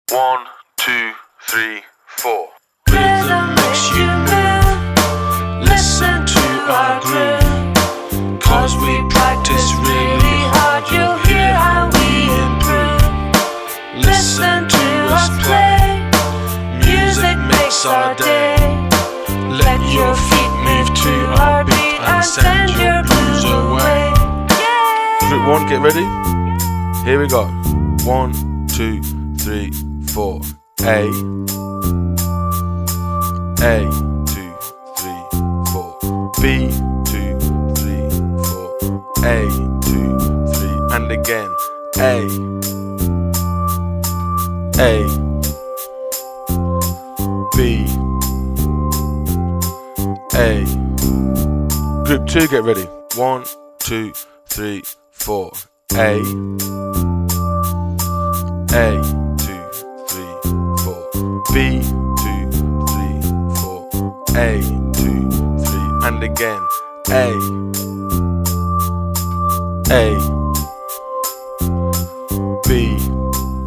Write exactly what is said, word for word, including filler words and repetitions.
One, two, three, four. Rhythm makes you move. Listen to our groove. Cause we practice really hard, you'll hear how we improve. Listen to us play. Music makes our day. Let your feet move to our beat and send your blues away. Group one, get ready. Here we go. One, two, three, four. A. A, two, three, four. B, two, three, four. A, two, three, and again. A. A. B. A. Group two, get ready. One, two, three, four. A. A, two, three, four. B, two, three, four. A, two, three, and again. A. A. B.